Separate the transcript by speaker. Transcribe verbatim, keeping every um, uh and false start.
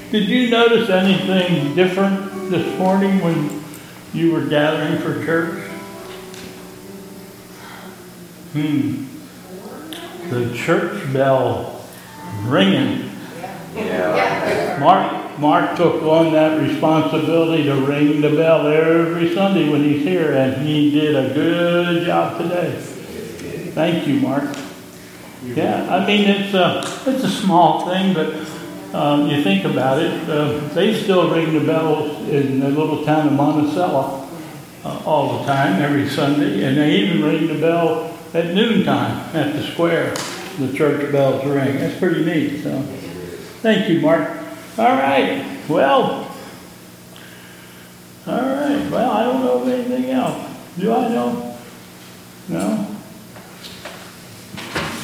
Speaker 1: Did you notice anything different this morning when you were gathering for church? Hmm. The church bell ringing.
Speaker 2: Yeah.
Speaker 1: Mark, Mark took on that responsibility to ring the bell every Sunday when he's here, and he did a good job today. Thank you, Mark. Yeah, I mean, it's a, it's a small thing, but um, you think about it, uh, they still ring the bells in the little town of Monticello uh, all the time, every Sunday, and they even ring the bell at noontime at the square. The church bells ring. That's pretty neat. So, thank you, Mark. All right. Well, all right. Well, I don't know of anything else. Do I know? No?